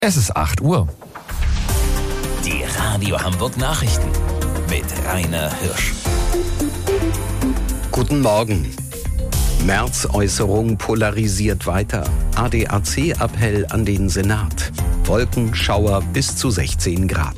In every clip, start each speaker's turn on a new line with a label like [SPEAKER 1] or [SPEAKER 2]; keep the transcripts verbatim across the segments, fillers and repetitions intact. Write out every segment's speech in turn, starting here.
[SPEAKER 1] Es ist acht Uhr.
[SPEAKER 2] Die Radio Hamburg Nachrichten mit Rainer Hirsch.
[SPEAKER 3] Guten Morgen. Merz-Äußerung polarisiert weiter. A D A C-Appell an den Senat. Wolkenschauer bis zu sechzehn Grad.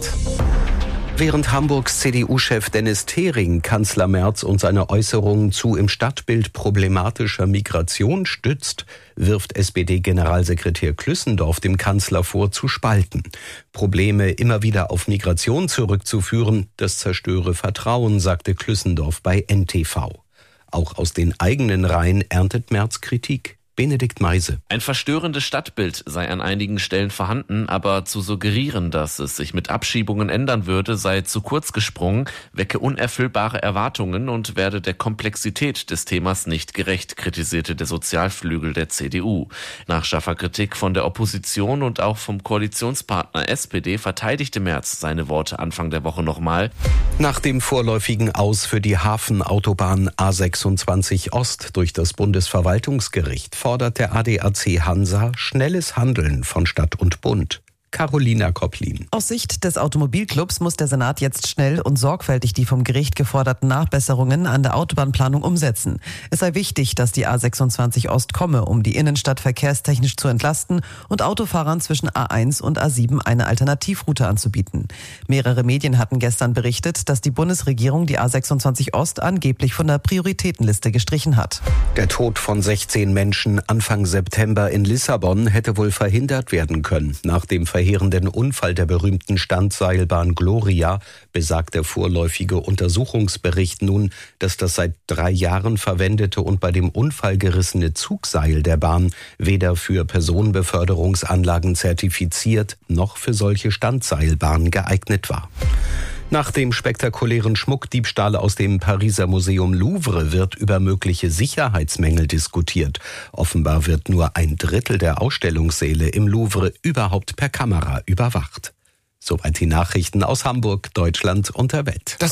[SPEAKER 3] Während Hamburgs C D U-Chef Dennis Thering Kanzler Merz und seine Äußerungen zu im Stadtbild problematischer Migration stützt, wirft S P D-Generalsekretär Klüssendorf dem Kanzler vor, zu spalten. Probleme immer wieder auf Migration zurückzuführen, das zerstöre Vertrauen, sagte Klüssendorf bei N T V. Auch aus den eigenen Reihen erntet Merz Kritik. Benedikt Meise.
[SPEAKER 4] Ein verstörendes Stadtbild sei an einigen Stellen vorhanden, aber zu suggerieren, dass es sich mit Abschiebungen ändern würde, sei zu kurz gesprungen, wecke unerfüllbare Erwartungen und werde der Komplexität des Themas nicht gerecht, kritisierte der Sozialflügel der C D U. Nach scharfer Kritik von der Opposition und auch vom Koalitionspartner S P D verteidigte Merz seine Worte Anfang der Woche nochmal.
[SPEAKER 3] Nach dem vorläufigen Aus für die Hafenautobahn A sechsundzwanzig Ost durch das Bundesverwaltungsgericht fordert der A D A C Hansa schnelles Handeln von Stadt und Bund. Carolina Kopplin.
[SPEAKER 5] Aus Sicht des Automobilclubs muss der Senat jetzt schnell und sorgfältig die vom Gericht geforderten Nachbesserungen an der Autobahnplanung umsetzen. Es sei wichtig, dass die A sechsundzwanzig Ost komme, um die Innenstadt verkehrstechnisch zu entlasten und Autofahrern zwischen A eins und A sieben eine Alternativroute anzubieten. Mehrere Medien hatten gestern berichtet, dass die Bundesregierung die A sechsundzwanzig Ost angeblich von der Prioritätenliste gestrichen hat.
[SPEAKER 3] Der Tod von sechzehn Menschen Anfang September in Lissabon hätte wohl verhindert werden können. Nach dem verheerenden Unfall der berühmten Standseilbahn Gloria besagt der vorläufige Untersuchungsbericht nun, dass das seit drei Jahren verwendete und bei dem Unfall gerissene Zugseil der Bahn weder für Personenbeförderungsanlagen zertifiziert noch für solche Standseilbahnen geeignet war. Nach dem spektakulären Schmuckdiebstahl aus dem Pariser Museum Louvre wird über mögliche Sicherheitsmängel diskutiert. Offenbar wird nur ein Drittel der Ausstellungssäle im Louvre überhaupt per Kamera überwacht. Soweit die Nachrichten aus Hamburg, Deutschland und der Welt.